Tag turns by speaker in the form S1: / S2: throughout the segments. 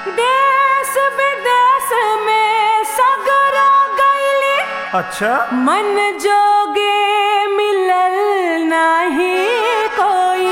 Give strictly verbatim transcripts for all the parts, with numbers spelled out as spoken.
S1: देश विदेश में सगरो गईली,
S2: अच्छा
S1: मन जोगे मिलल नहीं कोई।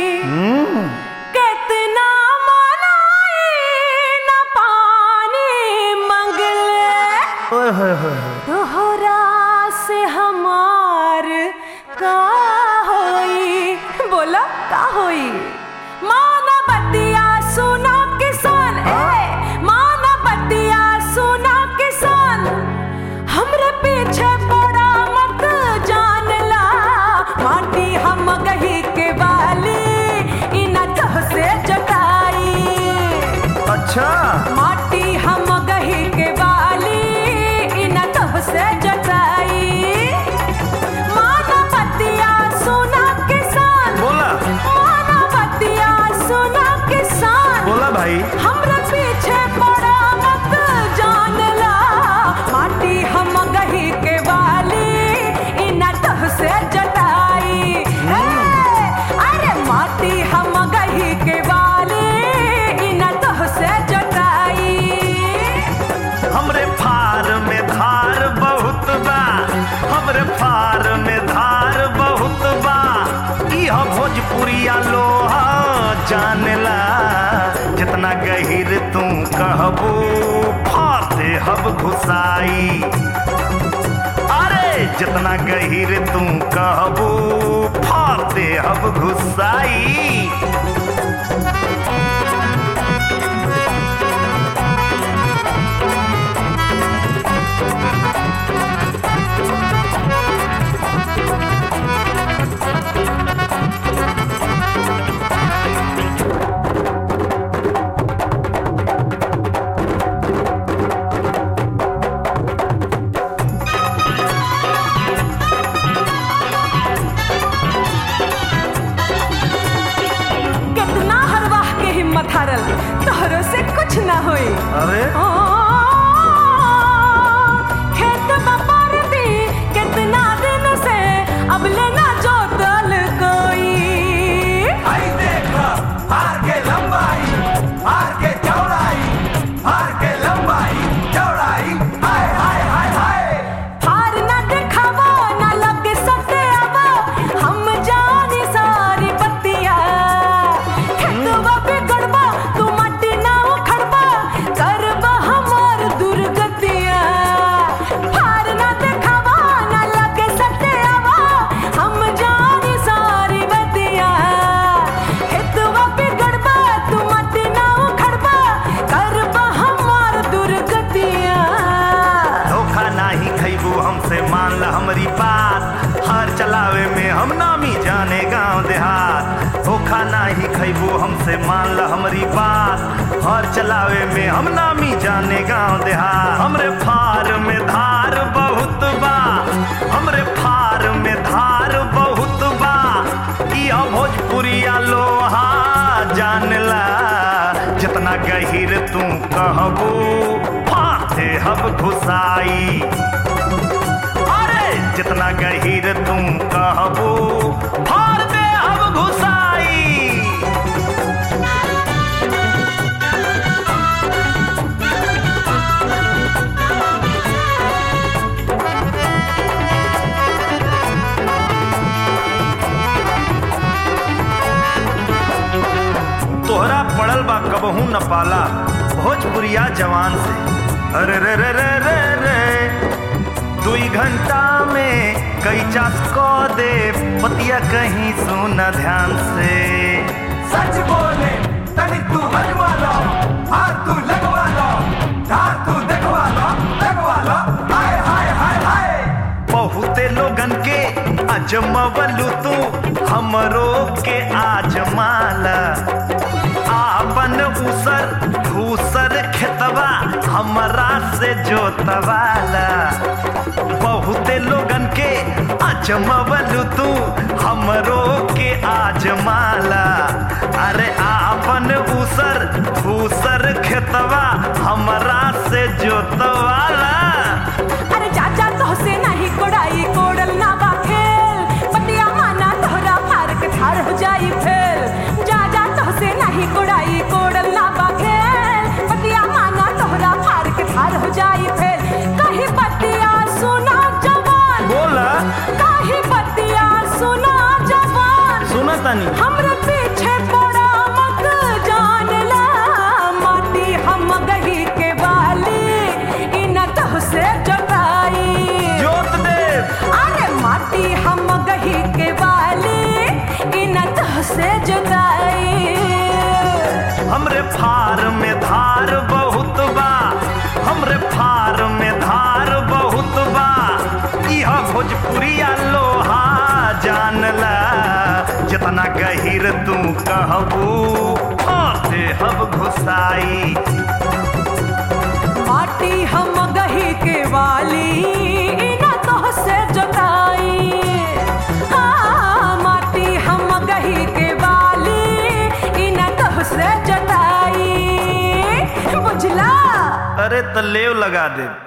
S1: कितना मनाई न पानी मंगले,
S2: ओए होए होए।
S1: तोहरा से हमार का होई, बोला का होई। माना बतिया सुना किसान, ए माना बतिया सुना किसान, हमरे पीछे पड़ा मत जानला। माटी हम गही के वाली इना तह से जटाई,
S2: अच्छा
S1: माटी हम गही के वाली इना तह से जटाई। माना बतिया सुना किसान,
S2: बोला
S1: माना बतिया सुना किसान,
S2: बोला भाई।
S1: हमरा पीछे पड़ा मत जानला। माटी हम गही के वाली इना तह से जटाई। ए, अरे माटी हम गही के वाली इना तह से जटाई।
S2: हमरे फार में धार बहुत बा, हमरे फार में धार बहुत बा। इह भोजपुरिया लोहा जानला, जितना गहीर तू कहबू फाते हब घुसाई। अरे जितना गहीर तू कहबू फाते हब घुसाई।
S1: कितना हरवाह के हिम्मत हारल, तोहरो से कुछ ना होई।
S2: अरे
S1: ओ, खेत बपर दी कितना दिन से अब लेना जोतल कोई।
S3: आई देखा हार के लंबाई, हार के चौड़ाई, हार के लंबाई चौड़ाई, हाय हाय हाय हाय।
S1: हार ना दिखावा ना लग सकते अब हम जानी सारी बत्तियां। खेतवा बिगड़बा तू मट्टी ना उखड़बा, करबा हमार दुर्गतिया। हार ना दिखावा ना लग सकते अब हम जानी सारी बत्तियां। खेतवा बिगड़बा तू मट्टी ना उखड़बा, करबा हमार दुर्गतिया।
S2: धोखा नाही खैबू हमसे मान ल हमरी बात। हर चलावे में हम नामी जाने गांव देहात। धोखा नाही खैबू हमसे मान ल हमरी बात। हर चलावे में हम नामी जाने गांव देहात। हमरे फार में धार बहुत बा, हमरे फार में धार बहुत बा। इह भोजपुरिया लोहा जानला, जितना गहीर तू कहबू फाते हब घुसाई। अरे जितना गहीर तू कहबू फार दे हब घुसाई। तोहरा पड़ल बा कबहू न पाला भोजपुरिया जवान से। अरे रे रे रे रे रे दुई घंटा में कई चास को दे पतिया कहीं सुना ध्यान से।
S3: सच बोले तनी तू हजवा लो, हाथ तू लगवा लो, धार तू देखवा लो, लगवा लो, हाय हाय हाय हाय।
S2: बहुते लोगन के अजमवलू तू हमरो के आजमाला। आपन उसर धूसर खेतवा हमरा से जोतवाला। बहुते लोगन के अजमवलू तू हमरो के आजमाला। अरे आपन उसर धूसर खेतवा हमरा से जोतवाला।
S1: अरे चाचा तो से नहीं कोड़ाई कोड़ल ना बा खेल, पतिया माना तोहरा फार के ठार हो जाई फेल। जा जा तो से नहीं कोड़ाई कोड़ल ना बा खेल, पतिया
S2: कहबू हाथे हब घुसाई।
S1: माटी हम गही के वाली इना तो से जोताई। हाँ, माटी हम गही के वाली इना तो से जोताई। बुझला?
S2: अरे त लेव लगा दे।